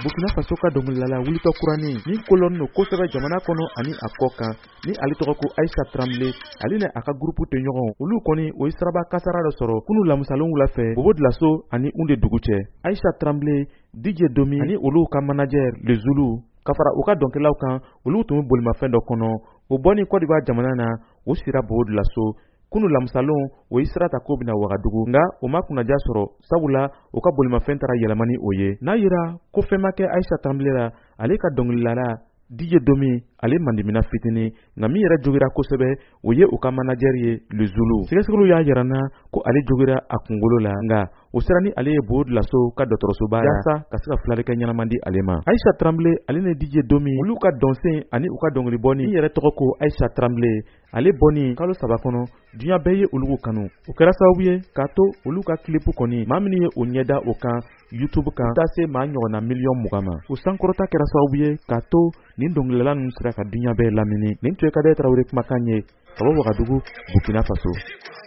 Burkina Faso ka dɔnkilidala wulitɔ kuranin ni kolon no kosɛbɛ jamana kɔnɔ ani a kɔ kan ni ale tɔgɔ ko Aïssa Traoré ale ni a ka groupe tɛ ɲɔgɔn olu kɔni o ye siraba kasara dɔ sɔrɔ kunu lamusalon wula fɛ Bobo Dioulasso ani Oundé Dougou cɛ. Aïssa Traoré, DJ Domi ani olu ka manager Le Zulu ka fara u ka dɔnkɛlaw kan olu tun bɛ bolimafɛn dɔ kɔnɔ o bɔni Côte d'Ivoire jamana na o sira Bobo Dioulasso kunu lamusalon o ye sira ta ko bɛna Wagadugu nga o ma kunnaja sɔrɔ sabula o ka bolimafɛn taara yɛlɛmani o ye n'a yira ko fɛn ma kɛ Aïssa Traoré la ale ka dɔnkilidala DJ Domi ale mandimina fitini nka min yɛrɛ jogira kosɛbɛ o ye u ka manager ye Le Zulu sɛgɛsɛgɛliw y'a yira na ko ale jogira a kunkolo la nga o sera ni ale ye Bobo Dioulasso ka dɔgɔtɔrɔsoba yaasa ka se ka filalikɛ ɲɛnaman di ale ma. Aïssa Traoré ale ni DJ Domi olu ka dɔnsen ani u ka dɔnkili bɔni min yɛrɛ tɔgɔ ko Aïssa Traoré ale bɔni kalo 3 kɔnɔ diɲɛ bɛɛ ye olu kanu o kɛra sababu ye k'a to olu ka clip kɔni maa min ye o ɲɛda o kan YouTube kan taa se maa ɲɔgɔnna miliyɔn 20 ma o sankɔrɔta kɛra sababu ye k'a to nin dɔnkilidala ninnu sera ka diɲɛ bɛɛ lamini nin tun ye Kade Traoré kumakan ye ka bɔ Wagadugu Burkina Faso.